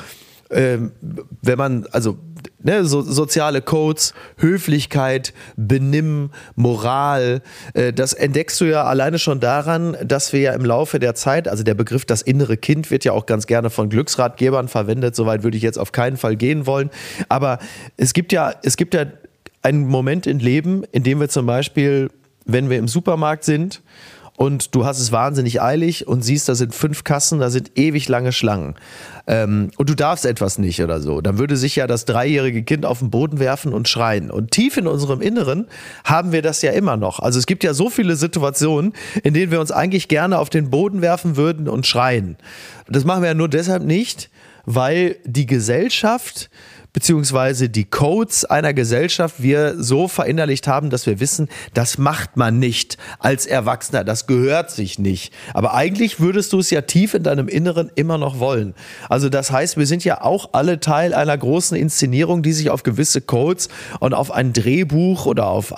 wenn man, also so soziale Codes, Höflichkeit, Benimm, Moral, das entdeckst du ja alleine schon daran, dass wir ja im Laufe der Zeit, also der Begriff das innere Kind wird ja auch ganz gerne von Glücksratgebern verwendet, soweit würde ich jetzt auf keinen Fall gehen wollen, aber es gibt ja einen Moment im Leben, in dem wir zum Beispiel, wenn wir im Supermarkt sind, und du hast es wahnsinnig eilig und siehst, da sind 5 Kassen, da sind ewig lange Schlangen. Und du darfst etwas nicht oder so. Dann würde sich ja das 3-jährige Kind auf den Boden werfen und schreien. Und tief in unserem Inneren haben wir das ja immer noch. Also es gibt ja so viele Situationen, in denen wir uns eigentlich gerne auf den Boden werfen würden und schreien. Das machen wir ja nur deshalb nicht, weil die Gesellschaft beziehungsweise die Codes einer Gesellschaft wir so verinnerlicht haben, dass wir wissen, das macht man nicht als Erwachsener, das gehört sich nicht. Aber eigentlich würdest du es ja tief in deinem Inneren immer noch wollen. Also das heißt, wir sind ja auch alle Teil einer großen Inszenierung, die sich auf gewisse Codes und auf ein Drehbuch oder auf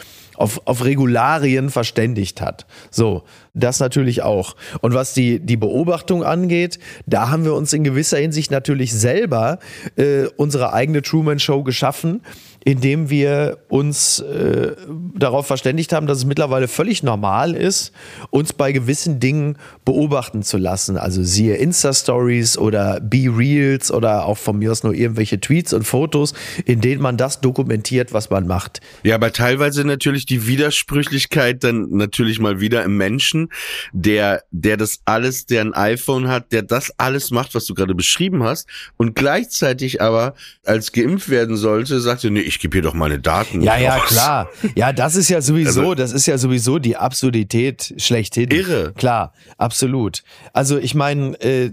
Regularien verständigt hat. So, das natürlich auch. Und was die Beobachtung angeht, da haben wir uns in gewisser Hinsicht natürlich selber unsere eigene Truman-Show geschaffen, indem wir uns darauf verständigt haben, dass es mittlerweile völlig normal ist, uns bei gewissen Dingen beobachten zu lassen. Also siehe Insta-Stories oder Be-Reels oder auch von mir aus nur irgendwelche Tweets und Fotos, in denen man das dokumentiert, was man macht. Ja, aber teilweise natürlich die Widersprüchlichkeit dann natürlich mal wieder im Menschen, der das alles, der ein iPhone hat, der das alles macht, was du gerade beschrieben hast und gleichzeitig aber als geimpft werden sollte, sagte, nee, ich gebe hier doch meine Daten. Ja, klar. Ja, das ist ja sowieso, die Absurdität schlechthin. Irre. Klar, absolut. Also ich meine,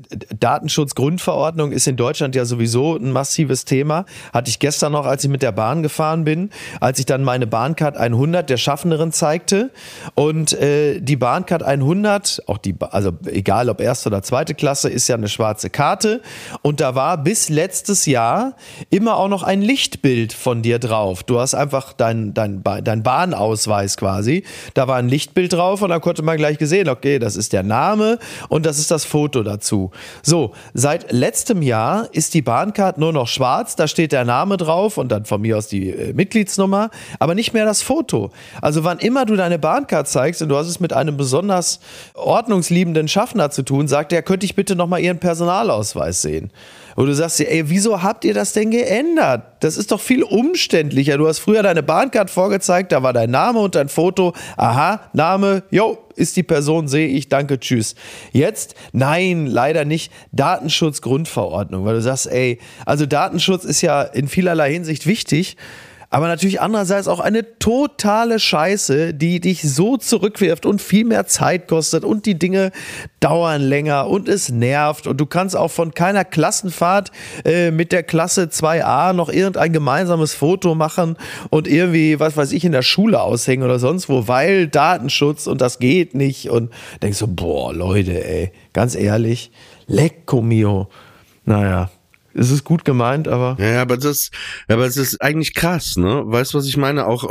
Datenschutzgrundverordnung ist in Deutschland ja sowieso ein massives Thema. Hatte ich gestern noch, als ich mit der Bahn gefahren bin, als ich dann meine Bahncard 100 der Schaffnerin zeigte und die Bahncard 100, also egal ob erste oder zweite Klasse, ist ja eine schwarze Karte und da war bis letztes Jahr immer auch noch ein Lichtbild von dir drauf. Du hast einfach dein Bahnausweis quasi, da war ein Lichtbild drauf und da konnte man gleich gesehen, okay, das ist der Name und das ist das Foto dazu. So, seit letztem Jahr ist die Bahncard nur noch schwarz, da steht der Name drauf und dann von mir aus die Mitgliedsnummer, aber nicht mehr das Foto. Also wann immer du deine Bahncard zeigst und du hast es mit einem besonders ordnungsliebenden Schaffner zu tun, sagt er, könnte ich bitte nochmal Ihren Personalausweis sehen? Und du sagst dir, ey, wieso habt ihr das denn geändert? Das ist doch viel umständlicher. Du hast früher deine Bahncard vorgezeigt, da war dein Name und dein Foto. Aha, Name, jo, ist die Person, sehe ich, danke, tschüss. Jetzt, nein, leider nicht, Datenschutzgrundverordnung, weil du sagst, ey, also Datenschutz ist ja in vielerlei Hinsicht wichtig, aber natürlich andererseits auch eine totale Scheiße, die dich so zurückwirft und viel mehr Zeit kostet und die Dinge dauern länger und es nervt und du kannst auch von keiner Klassenfahrt mit der Klasse 2a noch irgendein gemeinsames Foto machen und irgendwie, was weiß ich, in der Schule aushängen oder sonst wo, weil Datenschutz und das geht nicht und denkst so, boah, Leute, ey, ganz ehrlich, lecco mio. Naja. es ist gut gemeint, aber... Ja, aber es ist eigentlich krass, ne? Weißt du, was ich meine? Auch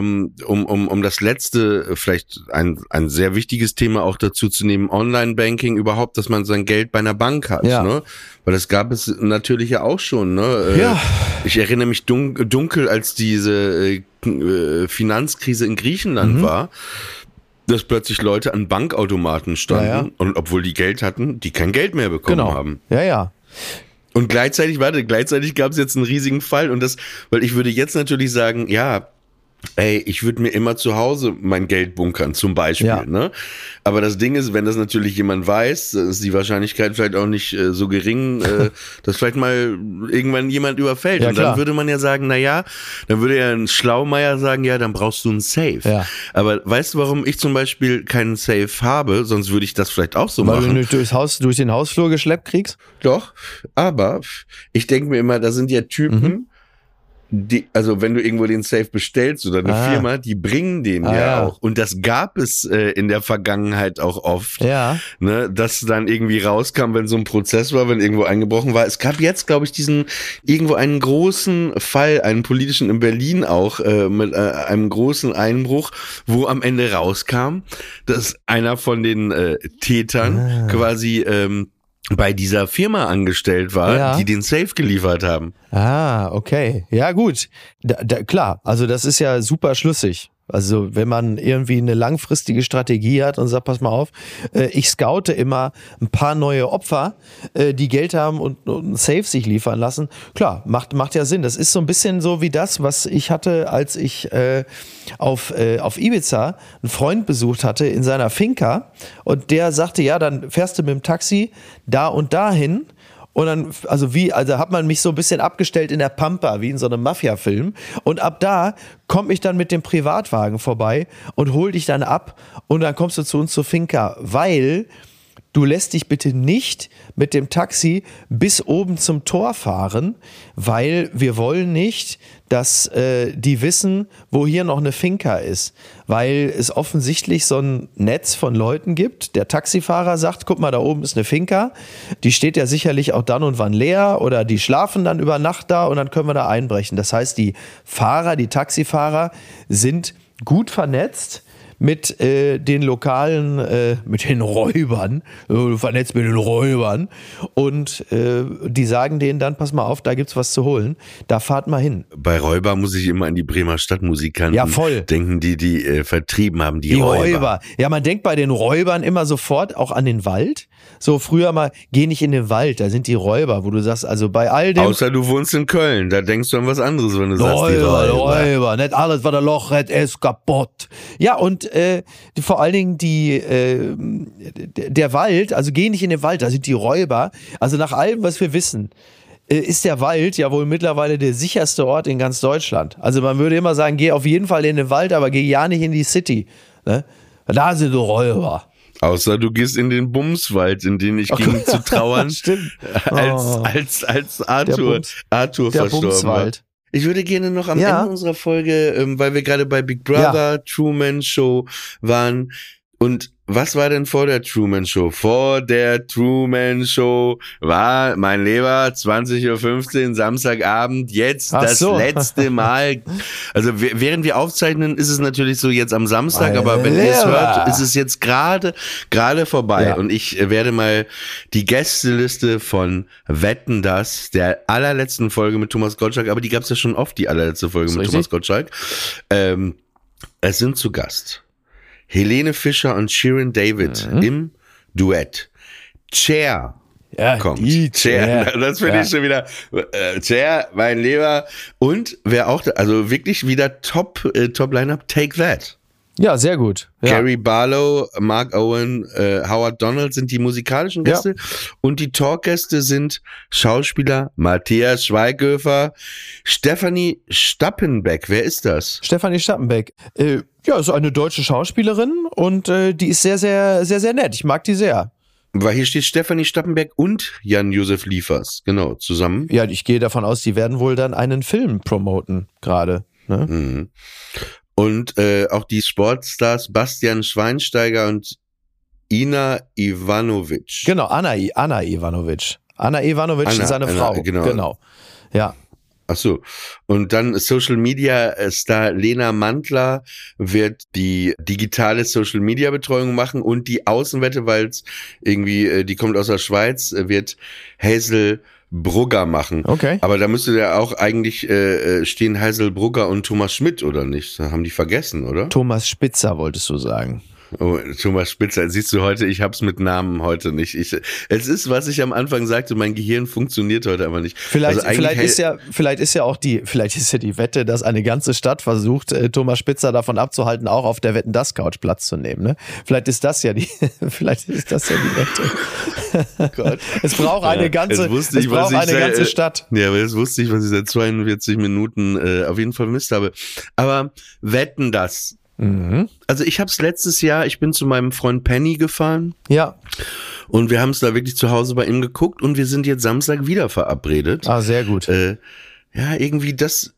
um das letzte, vielleicht ein sehr wichtiges Thema auch dazu zu nehmen, Online-Banking überhaupt, dass man sein Geld bei einer Bank hat, ne? Weil das gab es natürlich ja auch schon, ne? Ja. Ich erinnere mich dunkel, als diese Finanzkrise in Griechenland war, dass plötzlich Leute an Bankautomaten standen und obwohl die Geld hatten, die kein Geld mehr bekommen haben. Ja. Und gleichzeitig gab es jetzt einen riesigen Fall weil ich würde jetzt natürlich sagen, ja, ich würde mir immer zu Hause mein Geld bunkern, zum Beispiel, ne? Aber das Ding ist, wenn das natürlich jemand weiß, ist die Wahrscheinlichkeit vielleicht auch nicht so gering, dass vielleicht mal irgendwann jemand überfällt. Ja, und dann würde man ja sagen, dann würde ja ein Schlaumeier sagen, ja, dann brauchst du einen Safe. Ja. Aber weißt du, warum ich zum Beispiel keinen Safe habe? Sonst würde ich das vielleicht auch so machen. Weil du nicht durch den Hausflur geschleppt kriegst? Doch, aber ich denke mir immer, da sind ja Typen, also wenn du irgendwo den Safe bestellst oder eine Firma, die bringen den auch. Und das gab es in der Vergangenheit auch oft, ne, dass dann irgendwie rauskam, wenn so ein Prozess war, wenn irgendwo eingebrochen war. Es gab jetzt, glaube ich, irgendwo einen großen Fall, einen politischen in Berlin auch, mit einem großen Einbruch, wo am Ende rauskam, dass einer von den Tätern quasi bei dieser Firma angestellt war, die den Safe geliefert haben. Okay. Ja, gut. Klar, also das ist ja super schlüssig. Also wenn man irgendwie eine langfristige Strategie hat und sagt, pass mal auf, ich scoute immer ein paar neue Opfer, die Geld haben und ein Safe sich liefern lassen. Klar, macht ja Sinn. Das ist so ein bisschen so wie das, was ich hatte, als ich auf Ibiza einen Freund besucht hatte in seiner Finca und der sagte, ja, dann fährst du mit dem Taxi da und dahin. Und dann, also hat man mich so ein bisschen abgestellt in der Pampa, wie in so einem Mafia-Film. Und ab da komme ich dann mit dem Privatwagen vorbei und hol dich dann ab und dann kommst du zu uns zur Finca, weil du lässt dich bitte nicht mit dem Taxi bis oben zum Tor fahren, weil wir wollen nicht, dass die wissen, wo hier noch eine Finca ist. Weil es offensichtlich so ein Netz von Leuten gibt. Der Taxifahrer sagt, guck mal, da oben ist eine Finca. Die steht ja sicherlich auch dann und wann leer oder die schlafen dann über Nacht da und dann können wir da einbrechen. Das heißt, die Taxifahrer sind gut vernetzt mit den lokalen, mit den Räubern, vernetzt mit den Räubern und die sagen denen dann, pass mal auf, da gibt's was zu holen, da fahrt mal hin. Bei Räuber muss ich immer an die Bremer Stadtmusikanten denken, die vertrieben haben, die Räuber. Ja, man denkt bei den Räubern immer sofort auch an den Wald. So früher mal, geh nicht in den Wald, da sind die Räuber, wo du sagst, also bei all dem... Außer du wohnst in Köln, da denkst du an was anderes, wenn du sagst, die Räuber, nicht alles, was der Loch hat, ist kaputt. Ja, und vor allen Dingen der Wald, also geh nicht in den Wald, da sind die Räuber. Also nach allem, was wir wissen, ist der Wald ja wohl mittlerweile der sicherste Ort in ganz Deutschland. Also man würde immer sagen, geh auf jeden Fall in den Wald, aber geh ja nicht in die City. Ne? Da sind die Räuber. Außer du gehst in den Bumswald, in den ich ging zu trauern, als Arthur verstorben war. Ich würde gerne noch am Ende unserer Folge, weil wir gerade bei Big Brother, Truman Show waren. Und was war denn vor der Truman Show? Vor der Truman Show war, mein Lieber, 20:15 Uhr, Samstagabend, jetzt letzte Mal. Also während wir aufzeichnen, ist es natürlich so jetzt am Samstag, aber wenn ihr es hört, ist es jetzt gerade vorbei. Ja. Und ich werde mal die Gästeliste von Wetten, dass der allerletzten Folge mit Thomas Gottschalk, aber die gab es ja schon oft, die allerletzte Folge mit Thomas Gottschalk. Es sind zu Gast Helene Fischer und Shirin David im Duett. Cher kommt. Cher. Das finde ich schon wieder. Cher, mein Lieber. Und wer auch, also wirklich wieder Top-Line-Up, Take That. Ja, sehr gut. Ja. Gary Barlow, Mark Owen, Howard Donald sind die musikalischen Gäste und die Talkgäste sind Schauspieler Matthias Schweighöfer, Stefanie Stappenbeck. Wer ist das? Stefanie Stappenbeck. Ist eine deutsche Schauspielerin und die ist sehr, sehr, sehr, sehr nett. Ich mag die sehr. Weil hier steht Stefanie Stappenbeck und Jan-Josef Liefers, genau, zusammen. Ja, ich gehe davon aus, die werden wohl dann einen Film promoten gerade. Ne? Mhm. Und auch die Sportstars Bastian Schweinsteiger und Ina Ivanovic. Genau, Anna Ivanovic. Anna Ivanovic, seine Frau. Genau. Ja. Ach so. Und dann Social Media Star Lena Mandler wird die digitale Social Media Betreuung machen und die Außenwette, weil es irgendwie, die kommt aus der Schweiz, wird Hazel Brugger machen. Okay. Aber da müsste ja auch eigentlich stehen Hazel Brugger und Thomas Schmidt, oder nicht? Da haben die vergessen, oder? Thomas Spitzer wolltest du sagen. Oh, Thomas Spitzer, siehst du heute, ich hab's mit Namen heute nicht. Es ist, was ich am Anfang sagte, mein Gehirn funktioniert heute aber nicht. Vielleicht ist ja die Wette, dass eine ganze Stadt versucht, Thomas Spitzer davon abzuhalten, auch auf der Wetten-dass-Couch Platz zu nehmen. Ne? Vielleicht ist das ja die Wette. Oh Gott. Es braucht eine ganze Stadt. Ja, aber jetzt wusste ich, was ich seit 42 Minuten auf jeden Fall vermisst habe. Aber Wetten, das. Mhm. Also ich habe es letztes Jahr, ich bin zu meinem Freund Penny gefahren. Ja. Und wir haben es da wirklich zu Hause bei ihm geguckt und wir sind jetzt Samstag wieder verabredet. Ah, sehr gut. Ja, irgendwie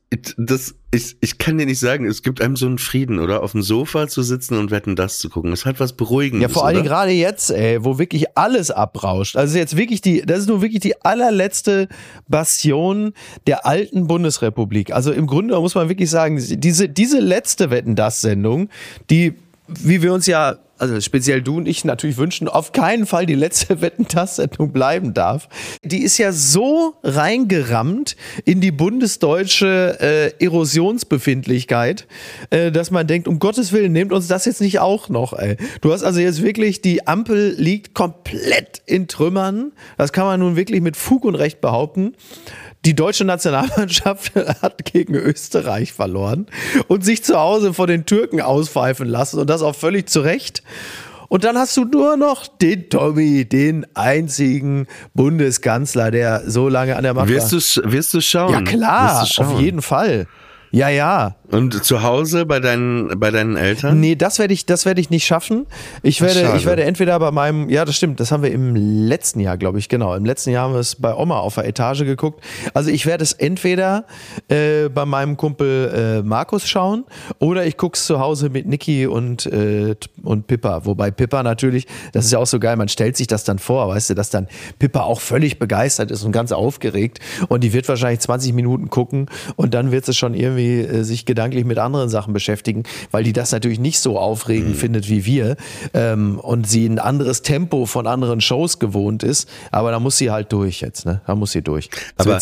ich kann dir nicht sagen, es gibt einem so einen Frieden, oder? Auf dem Sofa zu sitzen und Wetten, das zu gucken. Es hat was Beruhigendes. Ja, vor allen Dingen gerade jetzt, wo wirklich alles abrauscht. Also jetzt wirklich das ist nur wirklich die allerletzte Bastion der alten Bundesrepublik. Also im Grunde muss man wirklich sagen, diese letzte Wetten, das Sendung, die, wie wir uns ja, also speziell du und ich natürlich wünschen, auf keinen Fall die letzte Wetten-dass-Sendung bleiben darf. Die ist ja so reingerammt in die bundesdeutsche Erosionsbefindlichkeit, dass man denkt, um Gottes Willen, nehmt uns das jetzt nicht auch noch, ey. Du hast also jetzt wirklich, die Ampel liegt komplett in Trümmern. Das kann man nun wirklich mit Fug und Recht behaupten. Die deutsche Nationalmannschaft hat gegen Österreich verloren und sich zu Hause vor den Türken auspfeifen lassen und das auch völlig zu Recht. Und dann hast du nur noch den Tommy, den einzigen Bundeskanzler, der so lange an der Macht war. Wirst du schauen? Ja klar, auf jeden Fall. Ja. Und zu Hause bei deinen Eltern? Nee, das werde ich nicht schaffen. Ich werde entweder bei meinem, ja, das stimmt, das haben wir im letzten Jahr, glaube ich, genau. Im letzten Jahr haben wir es bei Oma auf der Etage geguckt. Also ich werde es entweder bei meinem Kumpel Markus schauen oder ich gucke es zu Hause mit Niki und Pippa. Wobei Pippa natürlich, das ist ja auch so geil, man stellt sich das dann vor, weißt du, dass dann Pippa auch völlig begeistert ist und ganz aufgeregt und die wird wahrscheinlich 20 Minuten gucken und dann wird sie schon irgendwie sich gedanklich mit anderen Sachen beschäftigen, weil die das natürlich nicht so aufregend findet wie wir und sie ein anderes Tempo von anderen Shows gewohnt ist, aber da muss sie halt durch jetzt, ne? Da muss sie durch. Aber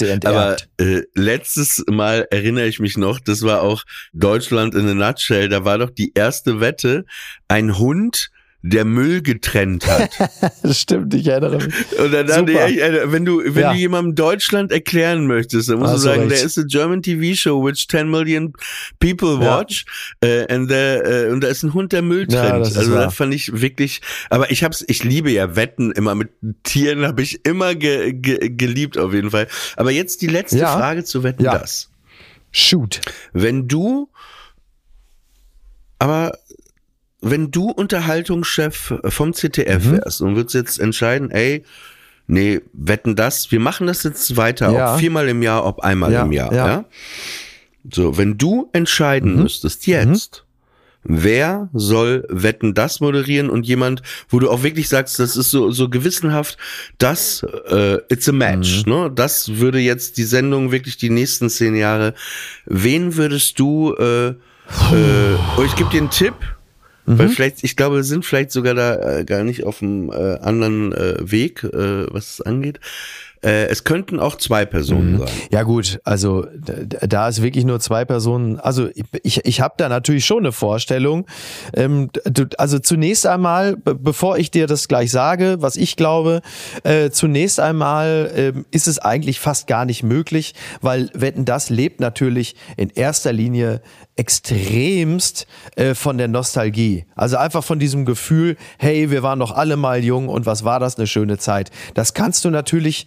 letztes Mal erinnere ich mich noch, das war auch Deutschland in a Nutshell, da war doch die erste Wette, ein Hund, der Müll getrennt hat. Das stimmt, ich erinnere mich. Und dann dachte ich, wenn du jemandem Deutschland erklären möchtest, dann musst du sagen, there is a German TV show which 10 million people watch, und da ist ein Hund, der Müll trennt. Das fand ich wirklich, aber ich liebe ja Wetten immer mit Tieren, habe ich immer geliebt auf jeden Fall. Aber jetzt die letzte Frage zu Wetten, das. Shoot. Wenn du Unterhaltungschef vom ZDF wärst und würdest jetzt entscheiden, Wetten, das, wir machen das jetzt weiter, ob 4-mal im Jahr, ob einmal im Jahr, ja? So, wenn du entscheiden müsstest jetzt, wer soll Wetten, das moderieren und jemand, wo du auch wirklich sagst, das ist so gewissenhaft, das, it's a match, ne? Das würde jetzt die Sendung wirklich die nächsten 10 Jahre, wen würdest du, ich gebe dir einen Tipp, weil ich glaube, wir sind vielleicht sogar da gar nicht auf einem anderen Weg, was es angeht. Es könnten auch 2 Personen sein. Ja gut, also da ist wirklich nur 2 Personen. Also ich habe da natürlich schon eine Vorstellung. Also zunächst einmal, bevor ich dir das gleich sage, was ich glaube, zunächst einmal ist es eigentlich fast gar nicht möglich, weil Wetten, das lebt natürlich in erster Linie extremst von der Nostalgie. Also einfach von diesem Gefühl, hey, wir waren doch alle mal jung und was war das, eine schöne Zeit. Das kannst du natürlich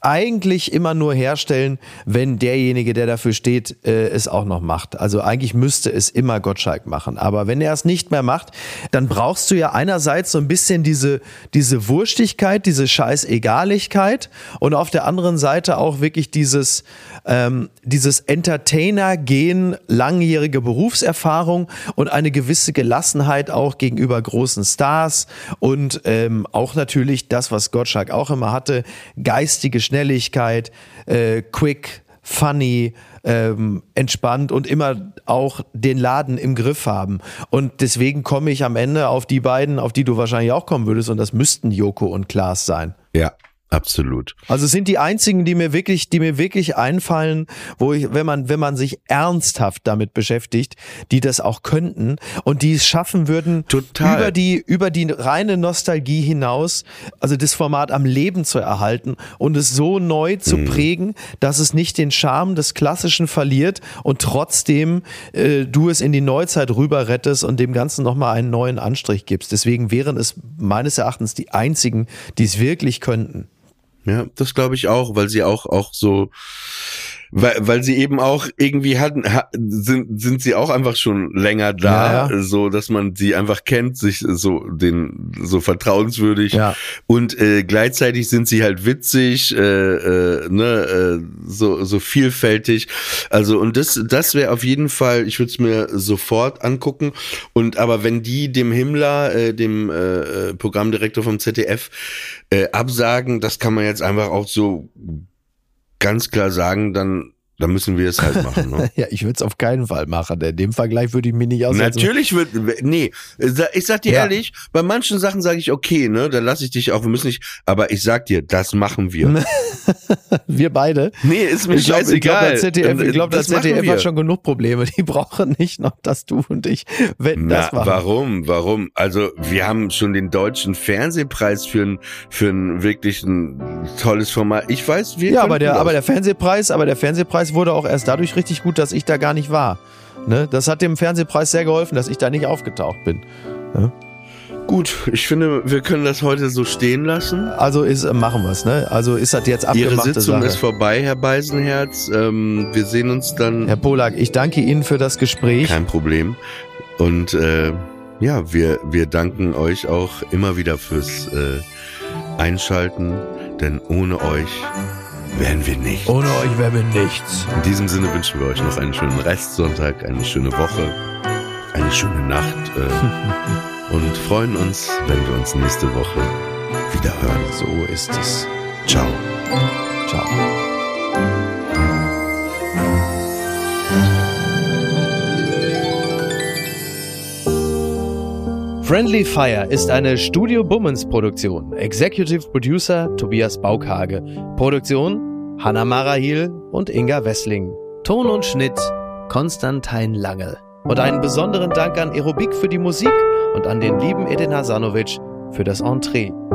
eigentlich immer nur herstellen, wenn derjenige, der dafür steht, es auch noch macht. Also eigentlich müsste es immer Gottschalk machen. Aber wenn er es nicht mehr macht, dann brauchst du ja einerseits so ein bisschen diese Wurstigkeit, diese Scheißegaligkeit und auf der anderen Seite auch wirklich dieses Entertainer-Gen, langjährige Berufserfahrung und eine gewisse Gelassenheit auch gegenüber großen Stars und auch natürlich das, was Gottschalk auch immer hatte, geistige Schnelligkeit, quick, funny, entspannt und immer auch den Laden im Griff haben. Und deswegen komme ich am Ende auf die beiden, auf die du wahrscheinlich auch kommen würdest, und das müssten Joko und Klaas sein. Ja. Absolut. Also es sind die einzigen, die mir wirklich einfallen, wo ich, wenn man sich ernsthaft damit beschäftigt, die das auch könnten und die es schaffen würden, total über die reine Nostalgie hinaus, also das Format am Leben zu erhalten und es so neu zu prägen, dass es nicht den Charme des Klassischen verliert und trotzdem du es in die Neuzeit rüber rettest und dem Ganzen nochmal einen neuen Anstrich gibst. Deswegen wären es meines Erachtens die einzigen, die es wirklich könnten. Ja, das glaube ich auch, weil sie auch so, weil sie eben auch irgendwie sind sie auch einfach schon länger da, ja. So, dass man sie einfach kennt, sich so vertrauenswürdig, ja. Und gleichzeitig sind sie halt witzig, so vielfältig, also und das wäre auf jeden Fall, ich würde es mir sofort angucken, und aber wenn die dem Himmler, dem Programmdirektor vom ZDF, absagen, das kann man jetzt einfach auch so ganz klar sagen, dann müssen wir es halt machen. Ne? Ja, ich würde es auf keinen Fall machen. In dem Vergleich würde ich mich nicht aussetzen. Natürlich ich sag dir ehrlich, bei manchen Sachen sage ich, okay, ne, dann lasse ich dich auch, wir müssen nicht, aber ich sag dir, das machen wir. Wir beide? Nee, ist mir scheißegal. Ich glaube, das ZDF hat schon genug Probleme. Die brauchen nicht noch, dass du und ich das machen. Warum? Also, wir haben schon den deutschen Fernsehpreis für ein wirklich ein tolles Format. Ich weiß, aber der Fernsehpreis wurde auch erst dadurch richtig gut, dass ich da gar nicht war. Ne? Das hat dem Fernsehpreis sehr geholfen, dass ich da nicht aufgetaucht bin. Ne? Gut, ich finde, wir können das heute so stehen lassen. Also machen wir es, ne? Also ist das jetzt abgemachte Ihre Sitzung Sache. Ist vorbei, Herr Beisenherz. Wir sehen uns dann. Herr Polak, ich danke Ihnen für das Gespräch. Kein Problem. Und wir danken euch auch immer wieder fürs Einschalten, denn ohne euch wären wir nichts. Ohne euch wären wir nichts. In diesem Sinne wünschen wir euch noch einen schönen Restsonntag, eine schöne Woche, eine schöne Nacht und freuen uns, wenn wir uns nächste Woche wieder hören. So ist es. Ciao. Ciao. Friendly Fire ist eine Studio Bummens Produktion. Executive Producer Tobias Baukhage. Produktion Hanna Marahil und Inga Wessling. Ton und Schnitt Konstantin Lange. Und einen besonderen Dank an Aerobik für die Musik und an den lieben Edin Hasanovic für das Entree.